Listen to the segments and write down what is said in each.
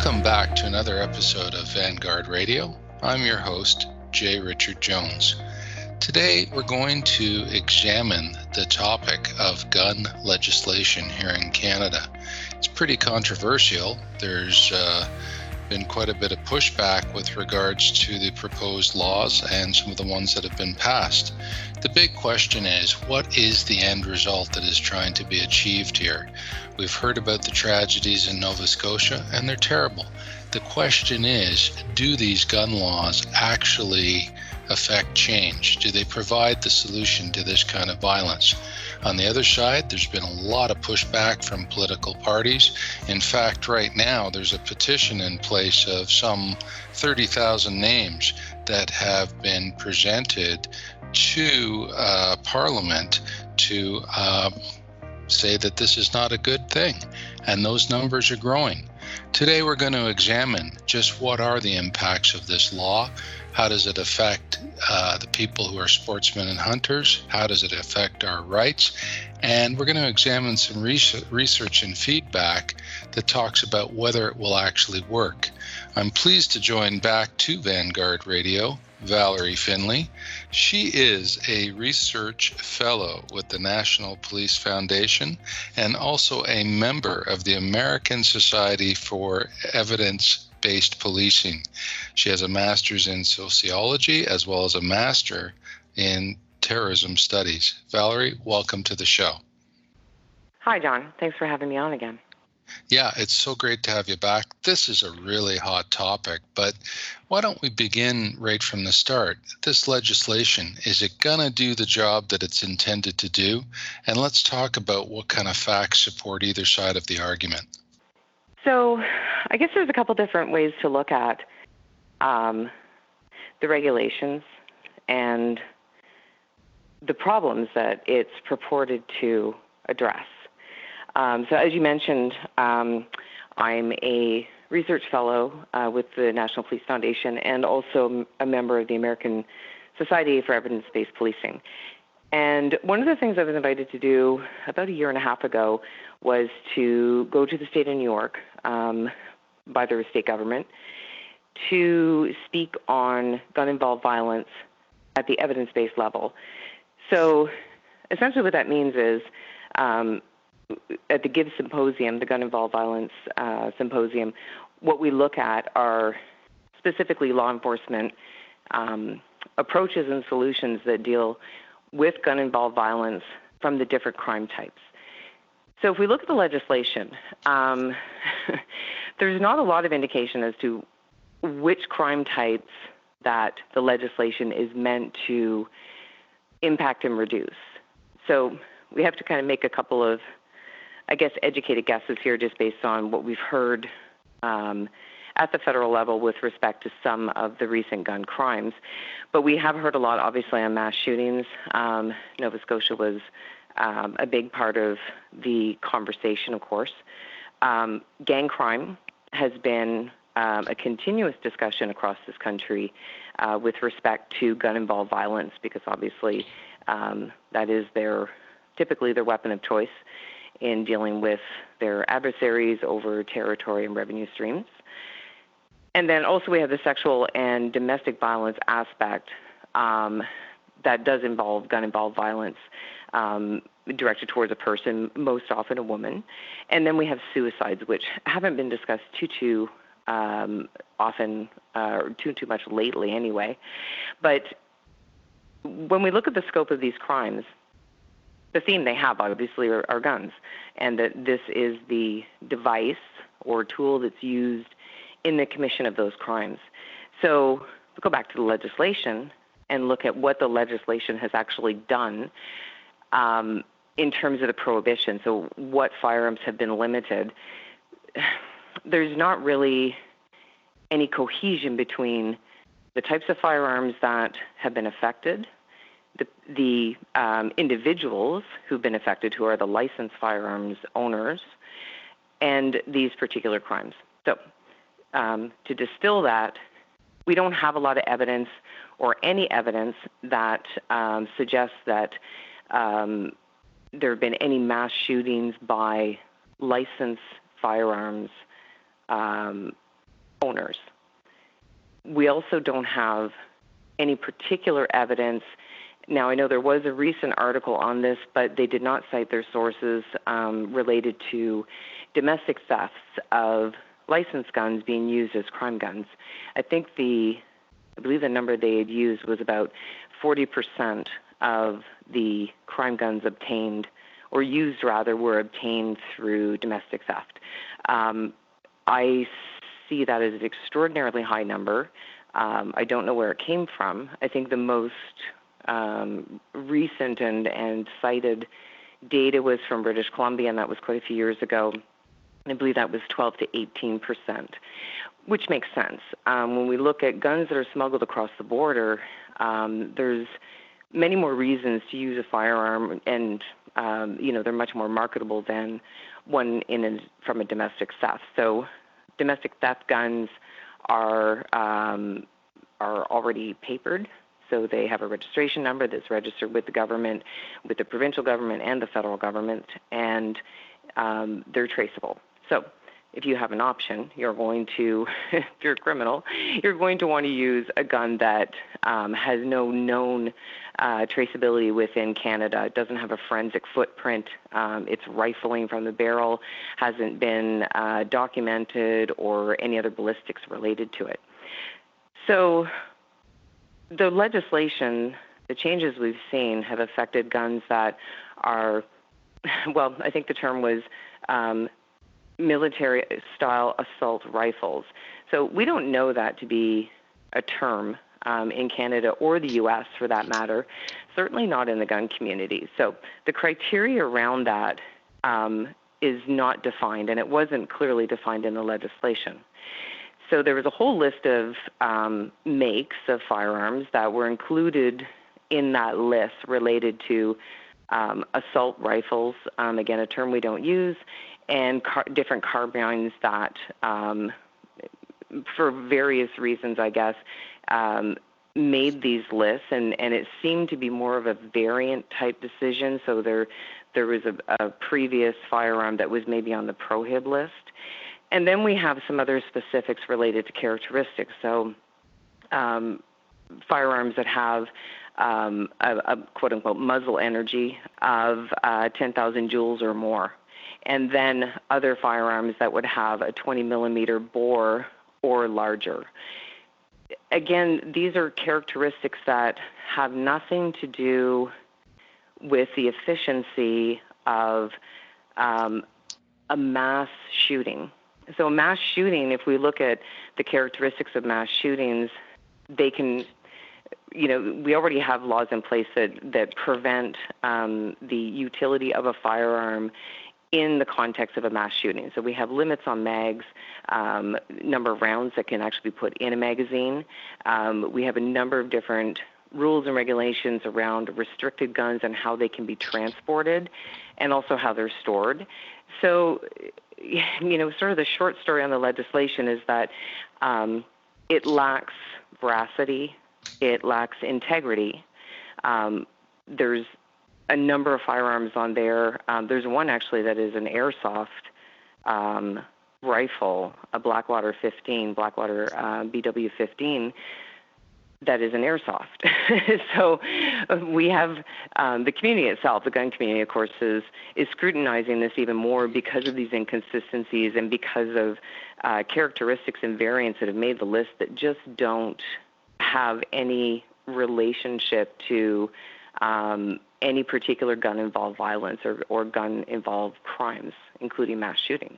Welcome back to another episode of Vanguard Radio. I'm your host, J. Richard Jones. Today, we're going to examine the topic of gun legislation here in Canada. It's pretty controversial. There's been quite a bit of pushback with regards to the proposed laws and some of the ones that have been passed. The big question is, what is the end result that is trying to be achieved here? We've heard about the tragedies in Nova Scotia, and they're terrible. The question is, do these gun laws actually affect change? Do they provide the solution to this kind of violence? On the other side, there's been a lot of pushback from political parties. In fact, right now, there's a petition in place of some 30,000 names that have been presented to Parliament to say that this is not a good thing, and those numbers are growing. Today we're going to examine just what are the impacts of this law. How does it affect the people who are sportsmen and hunters? How does it affect our rights? And we're going to examine some research and feedback that talks about whether it will actually work. I'm pleased to join back to Vanguard Radio Valerie Finley. She is a research fellow with the National Police Foundation and also a member of the American Society for Evidence-Based Policing. She has a master's in sociology as well as a master in terrorism studies. Valerie, welcome to the show. Hi, John. Thanks for having me on again. Yeah, it's so great to have you back. This is a really hot topic, but why don't we begin right from the start? This legislation, is it going to do the job that it's intended to do? And let's talk about what kind of facts support either side of the argument. So I guess there's a couple different ways to look at the regulations and the problems that it's purported to address. So as you mentioned, I'm a research fellow with the National Police Foundation and also a member of the American Society for Evidence-Based Policing. And one of the things I was invited to do about a year and a half ago was to go to the state of New York by the state government to speak on gun-involved violence at the evidence-based level. So essentially what that means is at the GIVE Symposium, the Gun-Involved Violence Symposium, what we look at are specifically law enforcement approaches and solutions that deal with gun-involved violence from the different crime types. So if we look at the legislation, there's not a lot of indication as to which crime types that the legislation is meant to impact and reduce. So we have to kind of make a couple of, I guess, educated guesses here just based on what we've heard at the federal level with respect to some of the recent gun crimes. But we have heard a lot, obviously, on mass shootings. Nova Scotia was a big part of the conversation, of course. Gang crime has been a continuous discussion across this country with respect to gun-involved violence because obviously that is typically their weapon of choice in dealing with their adversaries over territory and revenue streams. And then also we have the sexual and domestic violence aspect that does involve gun-involved violence directed towards a person, most often a woman. And then we have suicides, which haven't been discussed too often, or too much lately anyway. But when we look at the scope of these crimes, the theme they have, obviously, are guns, and that this is the device or tool that's used in the commission of those crimes. So we'll go back to the legislation and look at what the legislation has actually done in terms of the prohibition. So what firearms have been limited. There's not really any cohesion between the types of firearms that have been affected, the individuals who've been affected, who are the licensed firearms owners, and these particular crimes. So to distill that, we don't have a lot of evidence or any evidence that suggests that there have been any mass shootings by licensed firearms owners. We also don't have any particular evidence. Now, I know there was a recent article on this, but they did not cite their sources related to domestic thefts of licensed guns being used as crime guns. I believe the number they had used was about 40% of the crime guns obtained, or used rather, were obtained through domestic theft. I see that as an extraordinarily high number. I don't know where it came from. I think the most recent and cited data was from British Columbia, and that was quite a few years ago. I believe that was 12 to 18%, which makes sense. When we look at guns that are smuggled across the border, there's many more reasons to use a firearm, and they're much more marketable than one from a domestic theft. So domestic theft guns are already papered. So they have a registration number that's registered with the government, with the provincial government and the federal government, and they're traceable. So if you have an option, you're going to, if you're a criminal, you're going to want to use a gun that has no known traceability within Canada. It doesn't have a forensic footprint. Its rifling from the barrel hasn't been documented, or any other ballistics related to it. So the legislation, the changes we've seen have affected guns that are, well, I think the term was military-style assault rifles. So we don't know that to be a term in Canada or the U.S. for that matter, certainly not in the gun community. So the criteria around that is not defined, and it wasn't clearly defined in the legislation. So there was a whole list of makes of firearms that were included in that list related to assault rifles, again, a term we don't use, and different carbines that, for various reasons, I guess, made these lists, and it seemed to be more of a variant type decision. So there was a previous firearm that was maybe on the prohib list. And then we have some other specifics related to characteristics. So firearms that have a quote-unquote muzzle energy of 10,000 joules or more. And then other firearms that would have a 20 millimeter bore or larger. Again, these are characteristics that have nothing to do with the efficiency of a mass shooting. So a mass shooting, if we look at the characteristics of mass shootings, they can, we already have laws in place that prevent the utility of a firearm in the context of a mass shooting. So we have limits on mags, number of rounds that can actually be put in a magazine. We have a number of different rules and regulations around restricted guns and how they can be transported, and also how they're stored. So, sort of the short story on the legislation is that it lacks veracity, it lacks integrity. There's a number of firearms on there. There's one actually that is an airsoft rifle, a Blackwater BW-15, that is an airsoft. So we have the community itself, the gun community, of course, is scrutinizing this even more because of these inconsistencies and because of characteristics and variants that have made the list that just don't have any relationship to any particular gun-involved violence or gun-involved crimes, including mass shootings.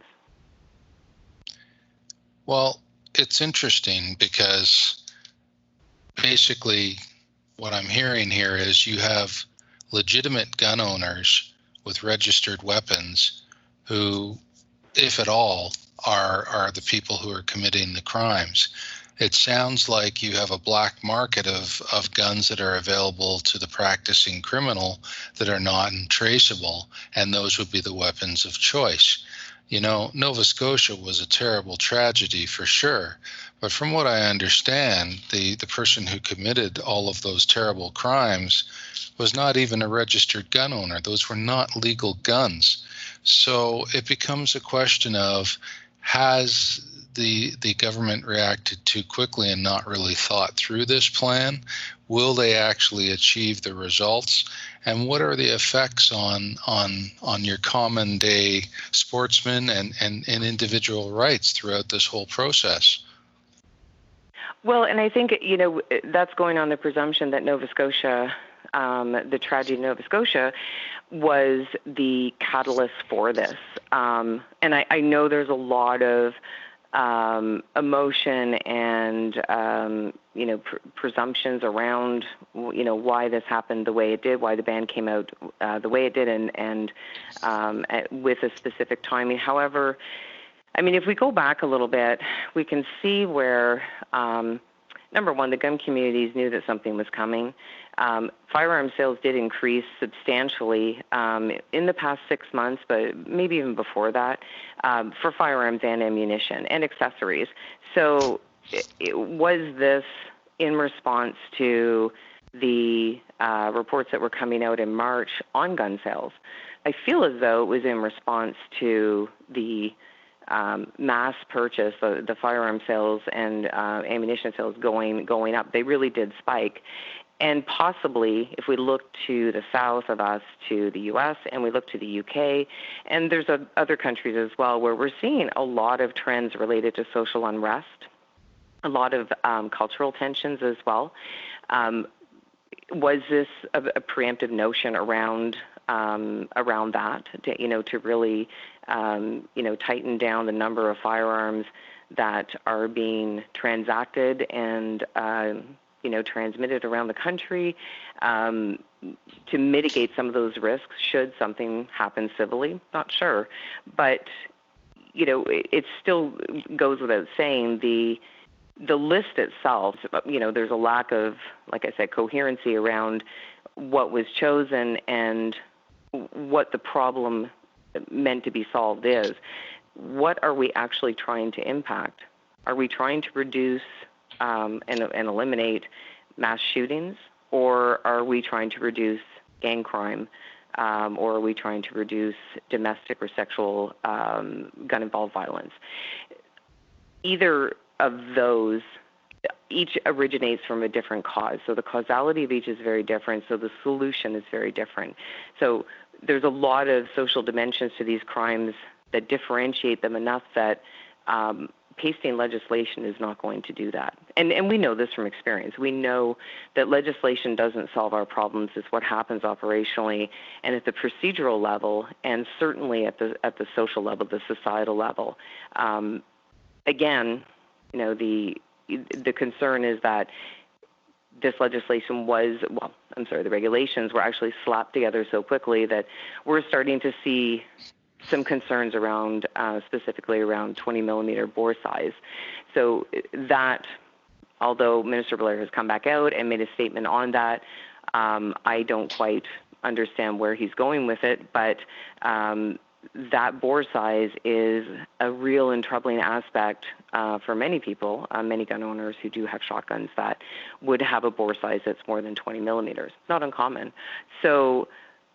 Well, it's interesting because basically what I'm hearing here is you have legitimate gun owners with registered weapons who, if at all, are the people who are committing the crimes. It sounds like you have a black market of guns that are available to the practicing criminal that are not traceable, and those would be the weapons of choice. Nova Scotia was a terrible tragedy for sure, but from what I understand, the person who committed all of those terrible crimes was not even a registered gun owner. Those were not legal guns. So it becomes a question of, has the government reacted too quickly and not really thought through this plan? Will they actually achieve the results? And what are the effects on your common day sportsmen and individual rights throughout this whole process? Well, and I think, that's going on the presumption that Nova Scotia, the tragedy of Nova Scotia, was the catalyst for this. And I know there's a lot of emotion and, presumptions around, why this happened the way it did, why the ban came out the way it did, and with a specific timing. However, I mean, if we go back a little bit, we can see where, number one, the gun communities knew that something was coming. Firearm sales did increase substantially in the past 6 months, but maybe even before that, for firearms and ammunition and accessories. So was this in response to the reports that were coming out in March on gun sales? I feel as though it was in response to the mass purchase, the firearm sales and ammunition sales going up. They really did spike. And possibly, if we look to the south of us, to the U.S., and we look to the U.K., and there's other countries as well, where we're seeing a lot of trends related to social unrest, a lot of cultural tensions as well. Was this a preemptive notion around that, to really, tighten down the number of firearms that are being transacted and, transmitted around the country, to mitigate some of those risks should something happen civilly? Not sure. But, it still goes without saying the list itself, there's a lack of, like I said, coherency around what was chosen and what the problem meant to be solved is. What are we actually trying to impact? Are we trying to reduce and eliminate mass shootings, or are we trying to reduce gang crime, or are we trying to reduce domestic or sexual gun-involved violence? Either of those, each originates from a different cause. So the causality of each is very different, so the solution is very different. So there's a lot of social dimensions to these crimes that differentiate them enough that pasting legislation is not going to do that. And we know this from experience. We know that legislation doesn't solve our problems. It's what happens operationally and at the procedural level, and certainly at the social level, the societal level. Again, the concern is that this legislation the regulations were actually slapped together so quickly that we're starting to see some concerns around, specifically around 20 millimeter bore size. So that, although Minister Blair has come back out and made a statement on that, I don't quite understand where he's going with it, but that bore size is a real and troubling aspect for many people, many gun owners who do have shotguns that would have a bore size that's more than 20 millimeters. It's not uncommon. So,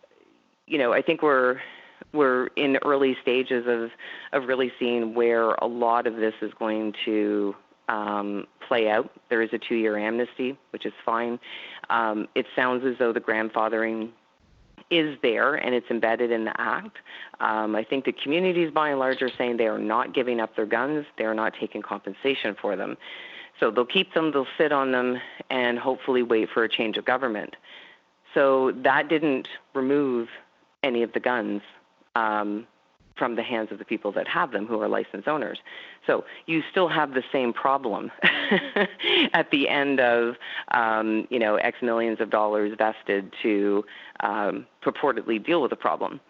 I think we're in early stages of really seeing where a lot of this is going to play out. There is a 2-year amnesty, which is fine. It sounds as though the grandfathering is there and it's embedded in the act. I think the communities by and large are saying they are not giving up their guns. They are not taking compensation for them. So they'll keep them, they'll sit on them, and hopefully wait for a change of government. So that didn't remove any of the guns from the hands of the people that have them, who are licensed owners. So you still have the same problem at the end of, X millions of dollars vested to purportedly deal with the problem.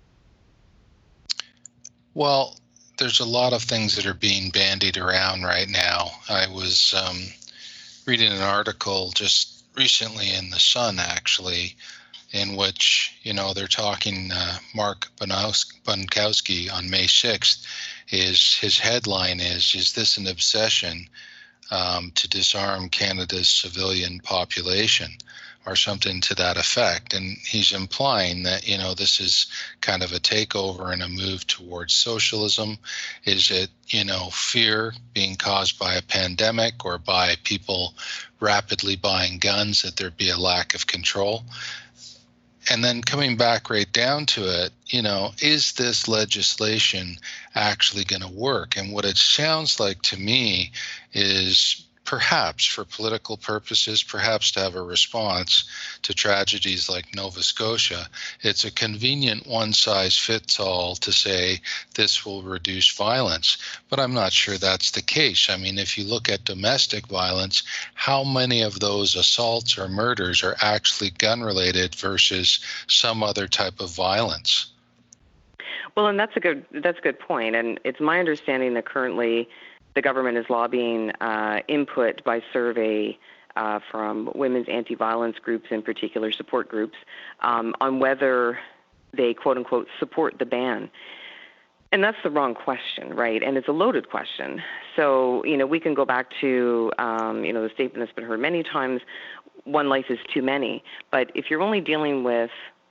Well, there's a lot of things that are being bandied around right now. I was reading an article just recently in The Sun, actually, in which, they're talking, Mark Bunkowski on May 6th, his headline is this an obsession to disarm Canada's civilian population? or something to that effect. And he's implying that, this is kind of a takeover and a move towards socialism. Is it, fear being caused by a pandemic or by people rapidly buying guns, that there'd be a lack of control? And then coming back right down to it, is this legislation actually going to work? And what it sounds like to me is perhaps for political purposes, perhaps to have a response to tragedies like Nova Scotia, it's a convenient one-size-fits-all to say this will reduce violence. But I'm not sure that's the case. I mean, if you look at domestic violence, how many of those assaults or murders are actually gun-related versus some other type of violence? Well, and that's a good point. And it's my understanding that currently the government is lobbying input by survey from women's anti-violence groups, in particular support groups, on whether they, quote unquote, support the ban. And that's the wrong question, right? And it's a loaded question. So, we can go back to, the statement that's been heard many times, one life is too many. But if you're only dealing with,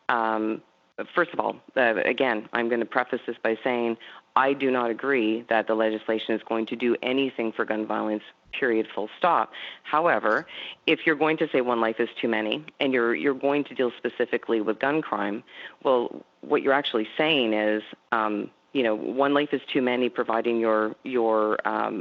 first of all, again, I'm going to preface this by saying I do not agree that the legislation is going to do anything for gun violence, period, full stop. However, if you're going to say one life is too many and you're going to deal specifically with gun crime, well, what you're actually saying is, one life is too many, providing the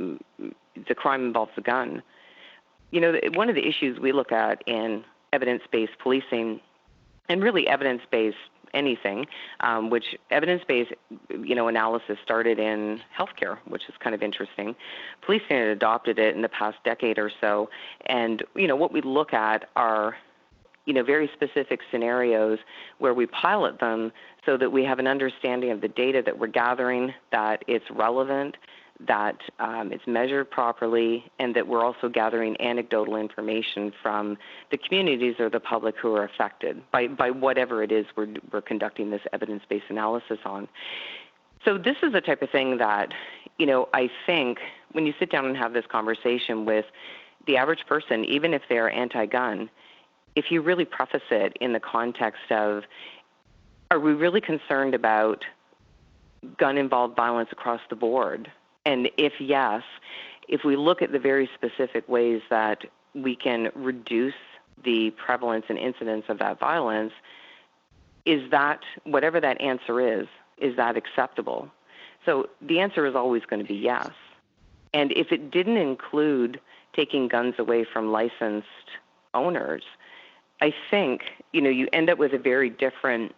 crime involves a gun. One of the issues we look at in evidence-based policing, and really evidence-based anything, which evidence-based, analysis started in healthcare, which is kind of interesting. Policing had adopted it in the past decade or so, and what we look at are very specific scenarios where we pilot them so that we have an understanding of the data that we're gathering, that it's relevant, that it's measured properly, and that we're also gathering anecdotal information from the communities or the public who are affected by whatever it is we're conducting this evidence-based analysis on. So this is the type of thing that, I think when you sit down and have this conversation with the average person, even if they're anti-gun, if you really preface it in the context of, are we really concerned about gun-involved violence across the board? And if yes, if we look at the very specific ways that we can reduce the prevalence and incidence of that violence, is that, whatever that answer is that acceptable? So the answer is always going to be yes. And if it didn't include taking guns away from licensed owners, I think, you end up with a very different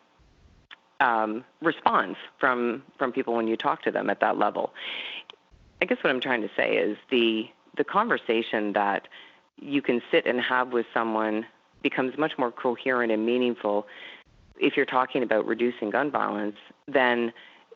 response from people when you talk to them at that level. I guess what I'm trying to say is the conversation that you can sit and have with someone becomes much more coherent and meaningful if you're talking about reducing gun violence than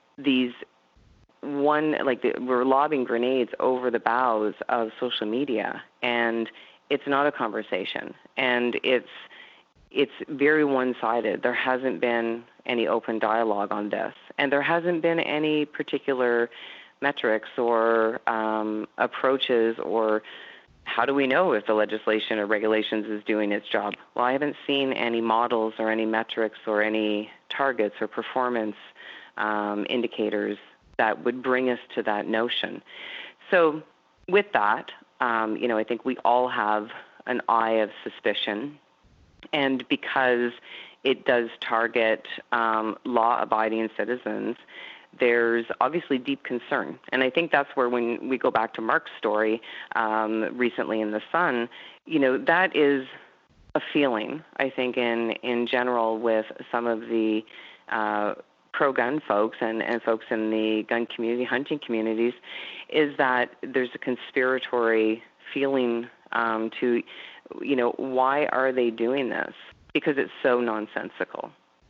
we're lobbing grenades over the bows of social media, and it's not a conversation, and it's very one-sided. There hasn't been any open dialogue on this, and there hasn't been any particular metrics or approaches, or how do we know if the legislation or regulations is doing its job? Well, I haven't seen any models or any metrics or any targets or performance indicators that would bring us to that notion. So with that, I think we all have an eye of suspicion, and because it does target law-abiding citizens, there's obviously deep concern. And I think that's where, when we go back to Mark's story recently in The Sun, that is a feeling, I think, in general with some of the pro-gun folks and folks in the gun community, hunting communities, is that there's a conspiratory feeling to, why are they doing this? Because it's so nonsensical.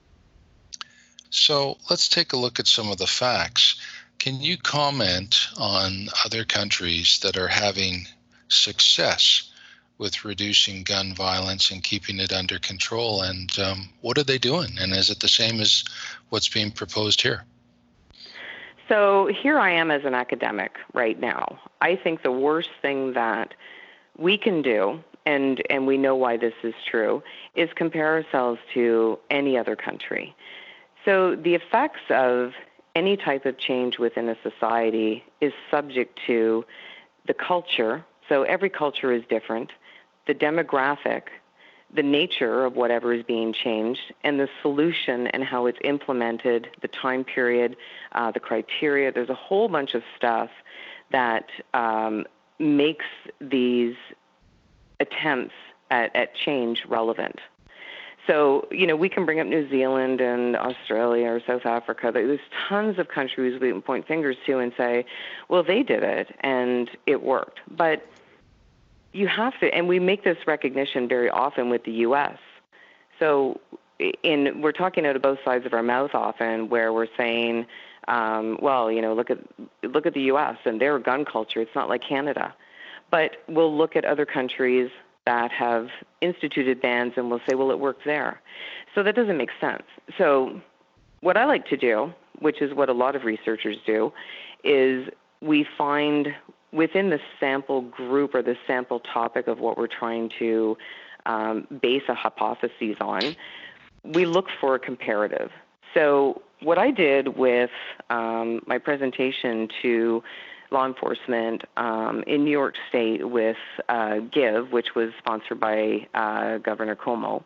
So let's take a look at some of the facts. Can you comment on other countries that are having success with reducing gun violence and keeping it under control, and what are they doing? And is it the same as what's being proposed here? So here I am as an academic right now. I think the worst thing that we can do and we know why this is true, is compare ourselves to any other country. So the effects of any type of change within a society is subject to the culture. So every culture is different, the demographic, the nature of whatever is being changed, and the solution and how it's implemented, the time period, the criteria. There's a whole bunch of stuff that makes these attempts at change relevant. So, we can bring up New Zealand and Australia or South Africa. There's tons of countries we can point fingers to and say, well, they did it and it worked. But you have to, and we make this recognition very often with the U.S. So we're talking out of both sides of our mouth often, where we're saying, look at the U.S. and their gun culture. It's not like Canada. But we'll look at other countries that have instituted bans and we'll say, well, it worked there. So that doesn't make sense. So what I like to do, which is what a lot of researchers do, is we find within the sample group or the sample topic of what we're trying to base a hypothesis on, we look for a comparative. So what I did with my presentation to law enforcement in New York State with GIVE, which was sponsored by Governor Cuomo,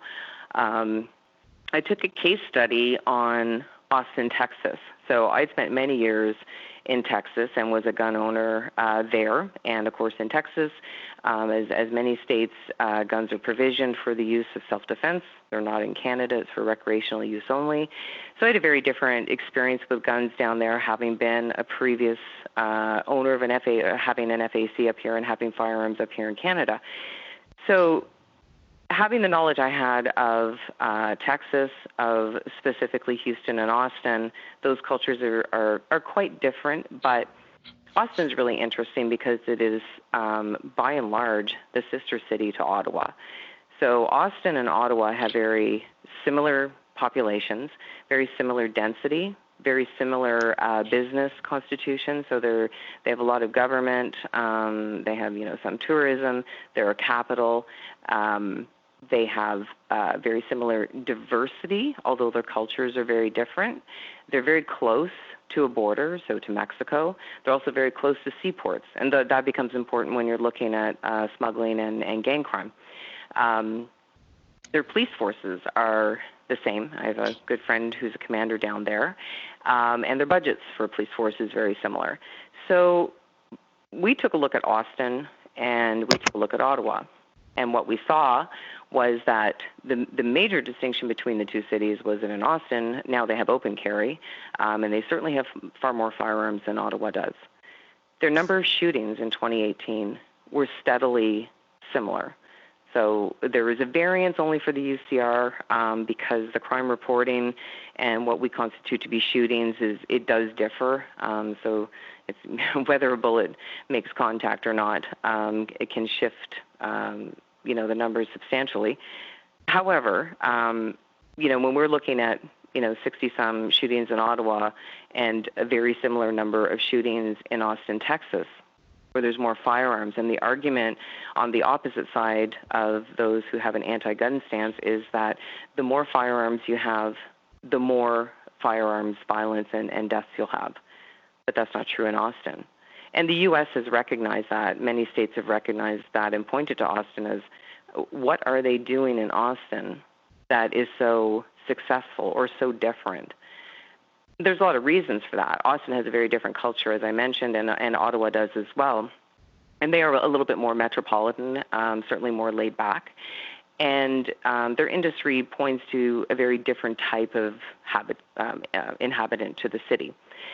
I took a case study on Austin, Texas. So I spent many years in Texas and was a gun owner there. And of course, in Texas, as many states, guns are provisioned for the use of self-defense. They're not in Canada. It's for recreational use only. So I had a very different experience with guns down there, having been a previous owner of having an FAC up here and having firearms up here in Canada. So having the knowledge I had of Texas, of specifically Houston and Austin, those cultures are quite different, but Austin's really interesting because it is, by and large, the sister city to Ottawa. So Austin and Ottawa have very similar populations, very similar density, very similar business constitution. So they have a lot of government. They have some tourism. They're a capital. They have very similar diversity, although their cultures are very different. They're very close to a border, so to Mexico. They're also very close to seaports, and that becomes important when you're looking at smuggling and gang crime. Their police forces are the same. I have a good friend who's a commander down there, and their budgets for police force is very similar. So we took a look at Austin, and we took a look at Ottawa. And what we saw was that the major distinction between the two cities was that in Austin, now they have open carry, and they certainly have far more firearms than Ottawa does. Their number of shootings in 2018 were steadily similar. So there is a variance only for the UCR because the crime reporting and what we constitute to be shootings it does differ. So it's whether a bullet makes contact or not, it can shift the numbers substantially. However, when we're looking at 60-some shootings in Ottawa and a very similar number of shootings in Austin, Texas, where there's more firearms, and the argument on the opposite side of those who have an anti-gun stance is that the more firearms you have, the more firearms violence and deaths you'll have. But that's not true in Austin. And the U.S. has recognized that. Many states have recognized that and pointed to Austin as what are they doing in Austin that is so successful or so different? There's a lot of reasons for that. Austin has a very different culture, as I mentioned, and Ottawa does as well. And they are a little bit more metropolitan, certainly more laid back. And their industry points to a very different type of inhabitant to the city.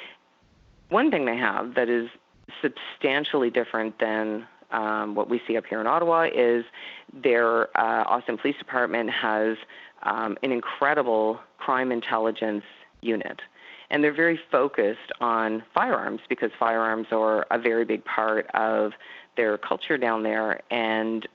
One thing they have that is substantially different than what we see up here in Ottawa is their Austin Police Department has an incredible crime intelligence unit. And they're very focused on firearms because firearms are a very big part of their culture down there. And,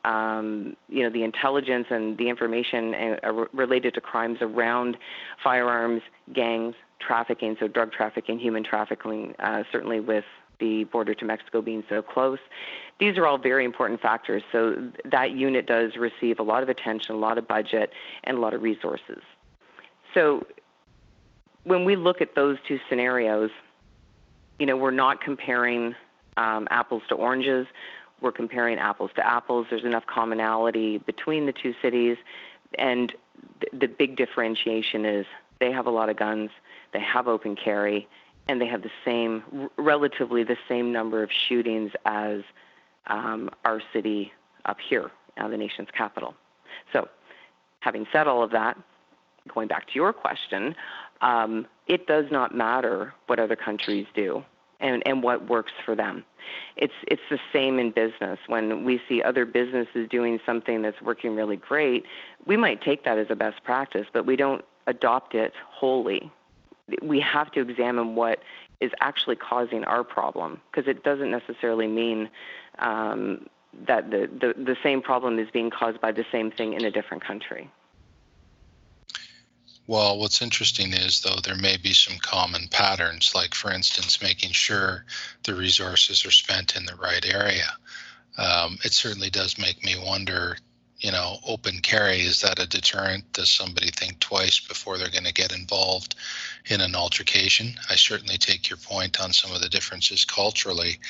the intelligence and the information related to crimes around firearms, gangs, trafficking, so drug trafficking, human trafficking, certainly with the border to Mexico being so close. These are all very important factors. So that unit does receive a lot of attention, a lot of budget, and a lot of resources. So when we look at those two scenarios, we're not comparing apples to oranges. We're comparing apples to apples. There's enough commonality between the two cities. And the big differentiation is they have a lot of guns, they have open carry, and they have relatively the same number of shootings as our city up here, the nation's capital. So having said all of that, going back to your question, it does not matter what other countries do and what works for them. It's the same in business. When we see other businesses doing something that's working really great, we might take that as a best practice, but we don't adopt it wholly. We have to examine what is actually causing our problem, because it doesn't necessarily mean that the same problem is being caused by the same thing in a different country. Well, what's interesting is, though, there may be some common patterns, like, for instance, making sure the resources are spent in the right area. It certainly does make me wonder, open carry, is that a deterrent? Does somebody think twice before they're going to get involved in an altercation? I certainly take your point on some of the differences culturally.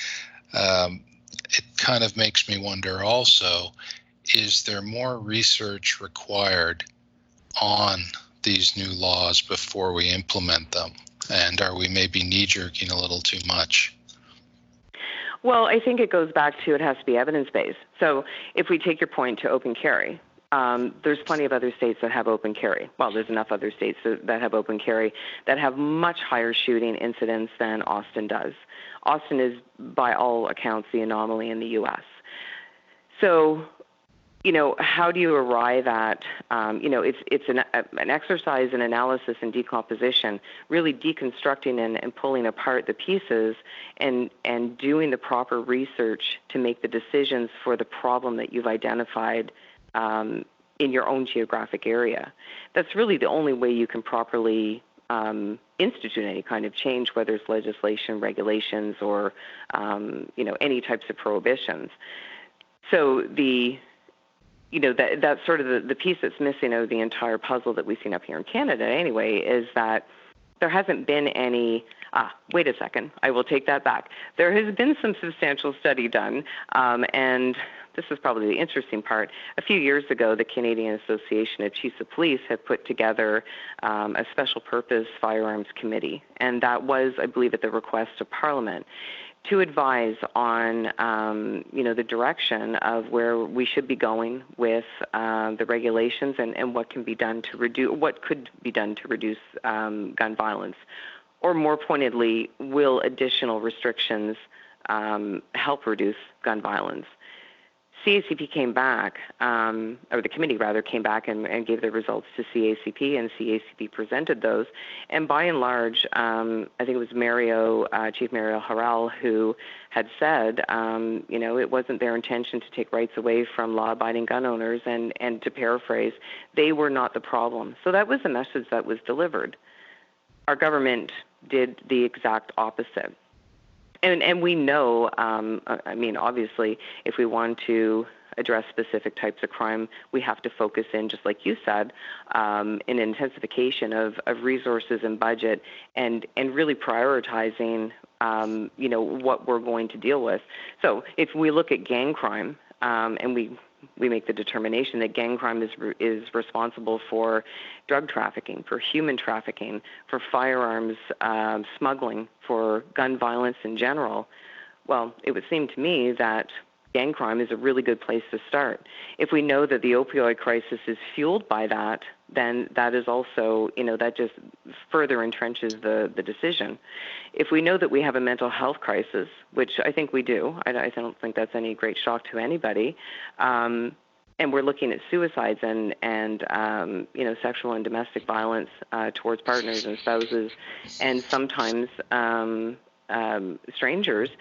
It kind of makes me wonder also, is there more research required on these new laws before we implement them? And are we maybe knee-jerking a little too much? Well, I think it goes back to it has to be evidence-based. So if we take your point to open carry, there's plenty of other states that have open carry. Well, there's enough other states that have open carry that have much higher shooting incidents than Austin does. Austin is, by all accounts, the anomaly in the U.S. So, how do you arrive at, it's an exercise in analysis and decomposition, really deconstructing and pulling apart the pieces and doing the proper research to make the decisions for the problem that you've identified in your own geographic area. That's really the only way you can properly institute any kind of change, whether it's legislation, regulations, or, any types of prohibitions. So that's sort of the piece that's missing out of the entire puzzle that we've seen up here in Canada anyway, is that there hasn't been any, wait a second, I will take that back. There has been some substantial study done, and this is probably the interesting part. A few years ago, the Canadian Association of Chiefs of Police had put together a special purpose firearms committee, and that was, I believe, at the request of Parliament, to advise on, the direction of where we should be going with the regulations and what can be done to what could be done to reduce gun violence, or more pointedly, will additional restrictions help reduce gun violence? CACP came back, or the committee rather came back and gave their results to CACP, and CACP presented those. And by and large, I think it was Chief Mario Harel, who had said, it wasn't their intention to take rights away from law-abiding gun owners, and to paraphrase, they were not the problem. So that was the message that was delivered. Our government did the exact opposite. And we know, obviously, if we want to address specific types of crime, we have to focus in, just like you said, in intensification of resources and budget, and really prioritizing, what we're going to deal with. So if we look at gang crime, and we make the determination that gang crime is responsible for drug trafficking, for human trafficking, for firearms smuggling, for gun violence in general, well, it would seem to me that gang crime is a really good place to start. If we know that the opioid crisis is fueled by that, then that is also, that just further entrenches the decision. If we know that we have a mental health crisis, which I think we do, I don't think that's any great shock to anybody, and we're looking at suicides and sexual and domestic violence towards partners and spouses, and sometimes strangers,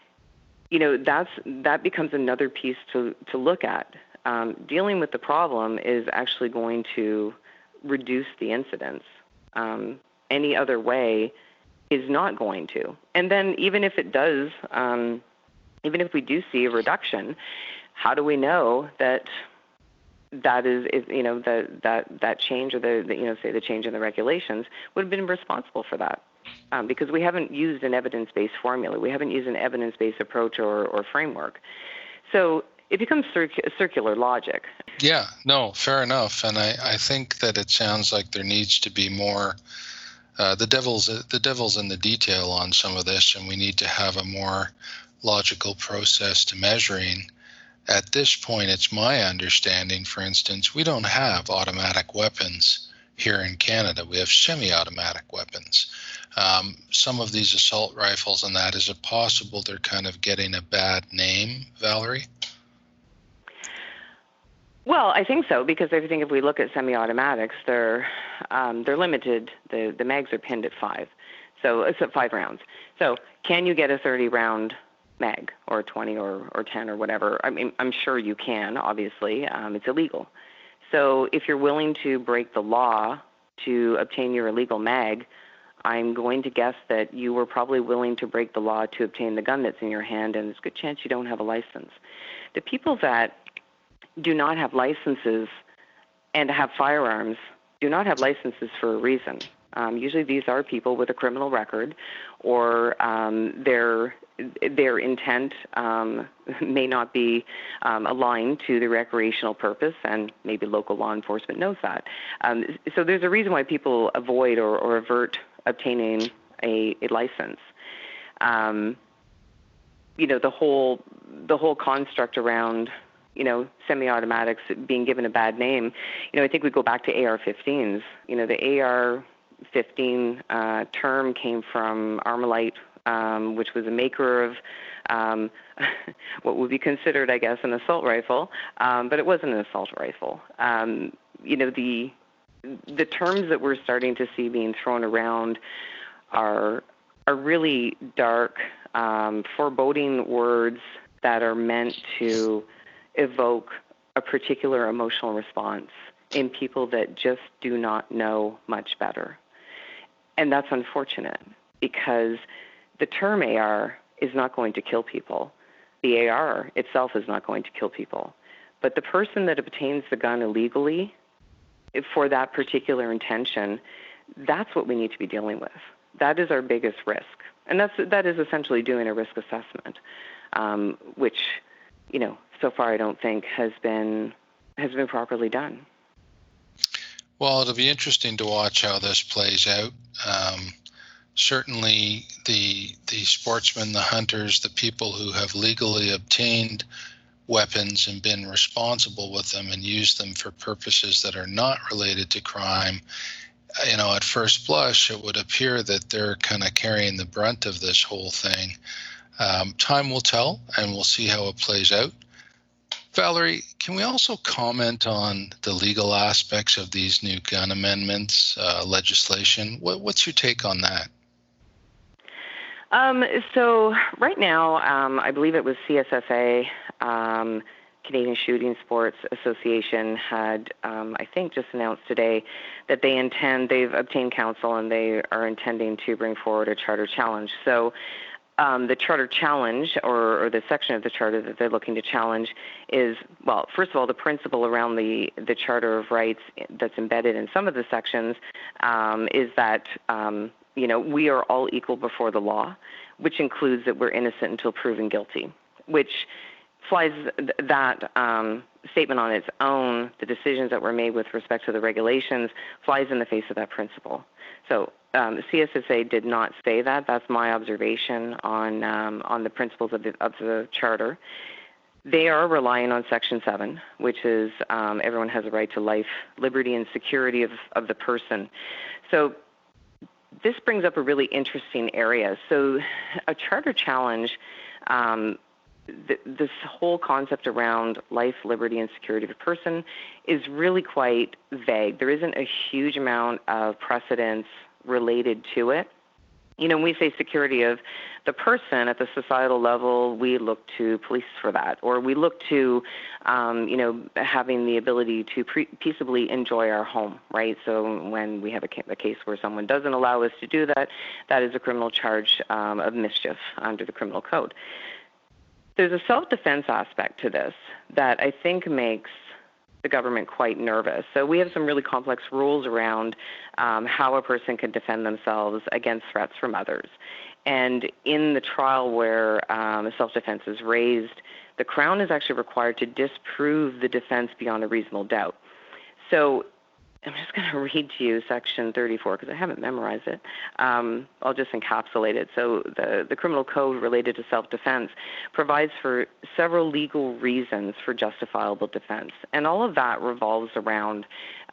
that becomes another piece to look at. Dealing with the problem is actually going to reduce the incidence. Any other way is not going to. And then even if it does, even if we do see a reduction, how do we know that that is that change, or say the change in the regulations would have been responsible for that? Because we haven't used an evidence-based formula. We haven't used an evidence-based approach or framework. So it becomes circular logic. Yeah, no, fair enough. And I think that it sounds like there needs to be more. The devil's in the detail on some of this, and we need to have a more logical process to measuring. At this point, it's my understanding, for instance, we don't have automatic weapons here in Canada. We have semi-automatic weapons. Some of these assault rifles and that, is it possible they're kind of getting a bad name, Valerie? Well, I think so, because I think if we look at semi-automatics, they're limited. The mags are pinned at 5, so it's at 5 rounds. So can you get a 30-round mag, or a 20 or 10 or whatever? I mean, I'm sure you can. Obviously, it's illegal. So if you're willing to break the law to obtain your illegal mag, I'm going to guess that you were probably willing to break the law to obtain the gun that's in your hand, and there's a good chance you don't have a license. The people that do not have licenses and have firearms do not have licenses for a reason. Usually these are people with a criminal record, or their intent may not be aligned to the recreational purpose, and maybe local law enforcement knows that. So there's a reason why people avoid or avert obtaining a license. The whole construct around semi-automatics being given a bad name. I think we go back to AR-15s. The AR-15 term came from Armalite, which was a maker of what would be considered, I guess, an assault rifle, but it wasn't an assault rifle. The terms that we're starting to see being thrown around are really dark, foreboding words that are meant to evoke a particular emotional response in people that just do not know much better. And that's unfortunate, because the term AR is not going to kill people. The AR itself is not going to kill people. But the person that obtains the gun illegally for that particular intention, that's what we need to be dealing with. That is our biggest risk. And that is essentially doing a risk assessment, which, so far I don't think has been properly done. Well, it'll be interesting to watch how this plays out. Certainly the sportsmen, the hunters, the people who have legally obtained weapons and been responsible with them and used them for purposes that are not related to crime, at first blush, it would appear that they're kind of carrying the brunt of this whole thing. Time will tell, and we'll see how it plays out. Valerie, can we also comment on the legal aspects of these new gun amendments, legislation? What's your take on that? So right now, I believe it was CSSA, Canadian Shooting Sports Association, had, I think, just announced today that they've obtained counsel and they are intending to bring forward a charter challenge. So the charter challenge, or the section of the charter that they're looking to challenge, is, well, first of all, the principle around the Charter of Rights that's embedded in some of the sections is that we are all equal before the law, which includes that we're innocent until proven guilty, which flies that statement on its own. The decisions that were made with respect to the regulations flies in the face of that principle. So CSSA did not say that. That's my observation on the principles of the charter. They are relying on Section 7, which is everyone has a right to life, liberty, and security of the person. So this brings up a really interesting area. So a charter challenge, this whole concept around life, liberty, and security of a person is really quite vague. There isn't a huge amount of precedence related to it. When we say security of the person at the societal level, we look to police for that, or we look to, having the ability to peaceably enjoy our home, right? So when we have a case where someone doesn't allow us to do that, that is a criminal charge of mischief under the criminal code. There's a self-defense aspect to this that I think makes the government quite nervous. So we have some really complex rules around how a person can defend themselves against threats from others. And in the trial where self-defense is raised, the Crown is actually required to disprove the defense beyond a reasonable doubt. So I'm just going to read to you Section 34 because I haven't memorized it. I'll just encapsulate it. So the criminal code related to self-defense provides for several legal reasons for justifiable defense. And all of that revolves around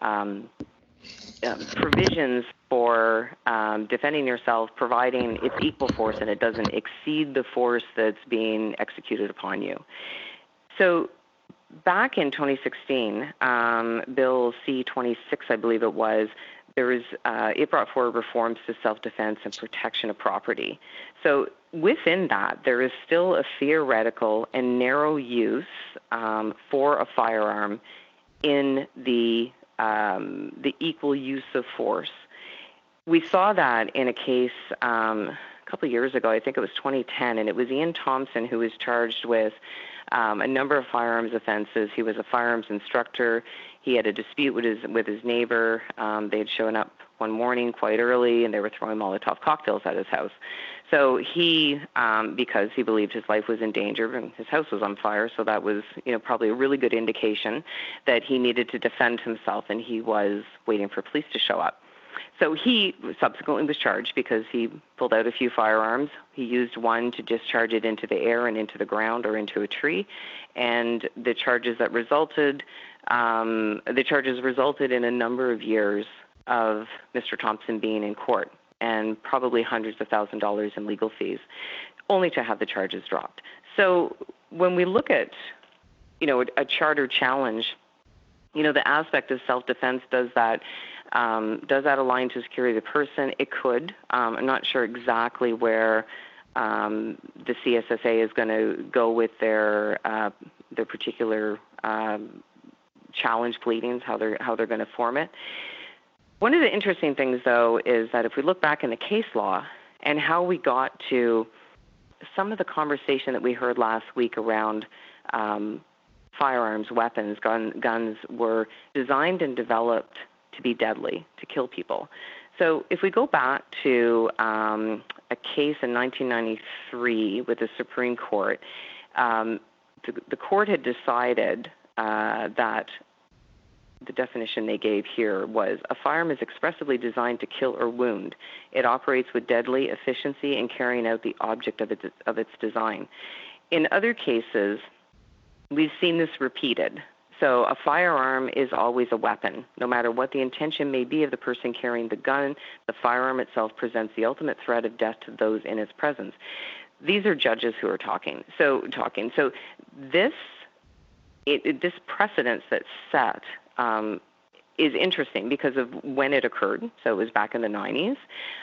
provisions for defending yourself, providing it's equal force and it doesn't exceed the force that's being executed upon you. So back in 2016, Bill C-26, I believe it was, it brought forward reforms to self-defense and protection of property. So within that, there is still a theoretical and narrow use for a firearm in the equal use of force. We saw that in a case a couple of years ago, I think it was 2010, and it was Ian Thompson who was charged with a number of firearms offenses. He was a firearms instructor. He had a dispute with his neighbor. They had shown up one morning quite early, and they were throwing Molotov cocktails at his house. So he, because he believed his life was in danger and his house was on fire, so that was, probably a really good indication that he needed to defend himself, and he was waiting for police to show up. So he subsequently was charged because he pulled out a few firearms. He used one to discharge it into the air and into the ground or into a tree, and the charges resulted in a number of years of Mr. Thompson being in court and probably hundreds of thousands of dollars in legal fees, only to have the charges dropped. So when we look at, a charter challenge, the aspect of self-defense, does that align to security of the person? It could. I'm not sure exactly where the CSSA is going to go with their particular challenge pleadings, how they're going to form it. One of the interesting things, though, is that if we look back in the case law and how we got to some of the conversation that we heard last week around firearms, weapons, guns were designed and developed to be deadly, to kill people. So if we go back to a case in 1993 with the Supreme Court, the court had decided that the definition they gave here was a firearm is expressively designed to kill or wound. It operates with deadly efficiency in carrying out the object of its design. In other cases, we've seen this repeated. So a firearm is always a weapon. No matter what the intention may be of the person carrying the gun, the firearm itself presents the ultimate threat of death to those in its presence. These are judges who are talking. So this precedence that's set is interesting because of when it occurred. So it was back in the 90s.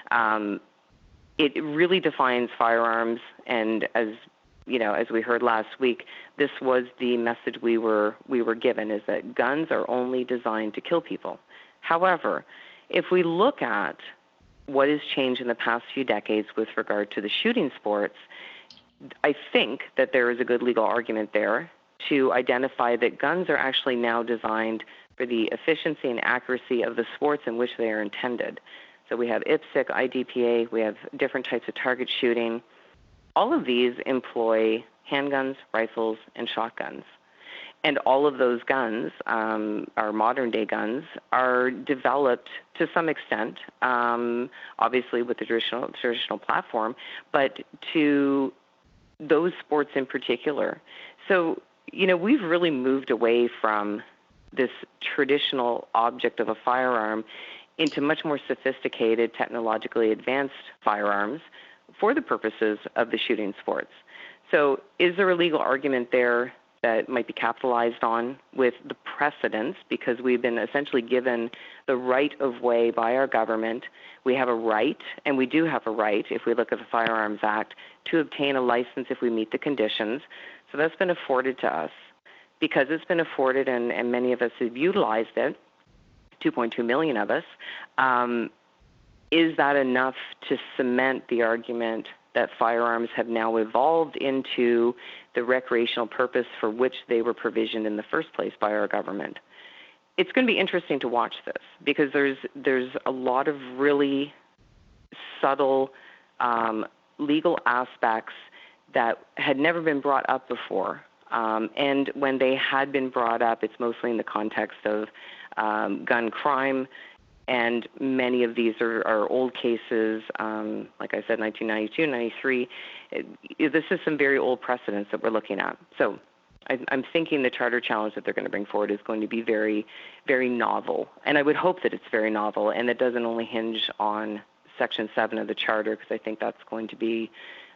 It really defines firearms, and as we heard last week, this was the message we were given, is that guns are only designed to kill people. However, if we look at what has changed in the past few decades with regard to the shooting sports, I think that there is a good legal argument there to identify that guns are actually now designed for the efficiency and accuracy of the sports in which they are intended. So we have IPSC, IDPA, we have different types of target shooting. All of these employ handguns, rifles, and shotguns. And all of those guns, our modern-day guns, are developed to some extent, obviously with the traditional platform, but to those sports in particular. So, we've really moved away from this traditional object of a firearm into much more sophisticated, technologically advanced firearms for the purposes of the shooting sports. So is there a legal argument there that might be capitalized on with the precedents, because we've been essentially given the right of way by our government. We have a right, and we do have a right, if we look at the Firearms Act, to obtain a license if we meet the conditions. So that's been afforded to us. Because it's been afforded and many of us have utilized it, 2.2 million of us, is that enough to cement the argument that firearms have now evolved into the recreational purpose for which they were provisioned in the first place by our government? It's going to be interesting to watch this, because there's a lot of really subtle legal aspects that had never been brought up before. And when they had been brought up, it's mostly in the context of gun crime. And many of these are old cases, like I said, 1992, 93. This is some very old precedents that we're looking at. So I'm thinking the charter challenge that they're going to bring forward is going to be very, very novel. And I would hope that it's very novel and that doesn't only hinge on Section 7 of the charter, because I think that's going to be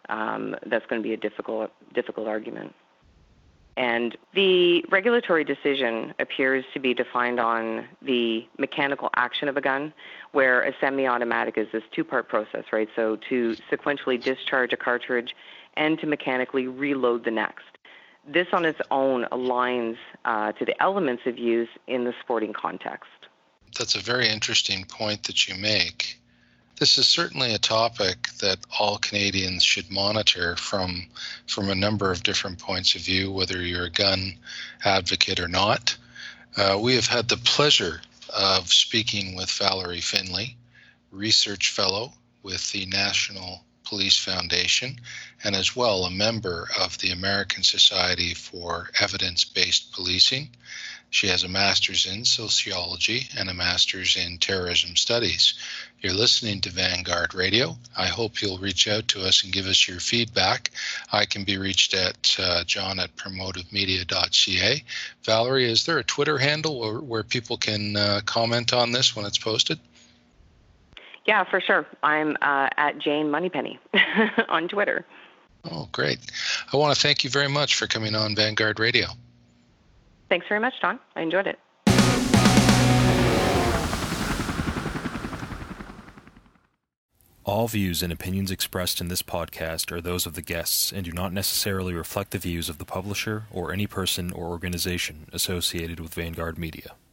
a difficult argument. And the regulatory decision appears to be defined on the mechanical action of a gun, where a semi-automatic is this two-part process, right? So to sequentially discharge a cartridge and to mechanically reload the next. This on its own aligns to the elements of use in the sporting context. That's a very interesting point that you make. This is certainly a topic that all Canadians should monitor from a number of different points of view, whether you're a gun advocate or not. We have had the pleasure of speaking with Valerie Finlay, research fellow with the National Police Foundation, and as well a member of the American Society for Evidence-Based Policing. She has a master's in sociology and a master's in terrorism studies. You're listening to Vanguard Radio. I hope you'll reach out to us and give us your feedback. I can be reached at john@promotivemedia.ca. Valerie, is there a Twitter handle where people can comment on this when it's posted? Yeah, for sure. I'm at Jane Moneypenny on Twitter. Oh, great. I want to thank you very much for coming on Vanguard Radio. Thanks very much, Don. I enjoyed it. All views and opinions expressed in this podcast are those of the guests and do not necessarily reflect the views of the publisher or any person or organization associated with Vanguard Media.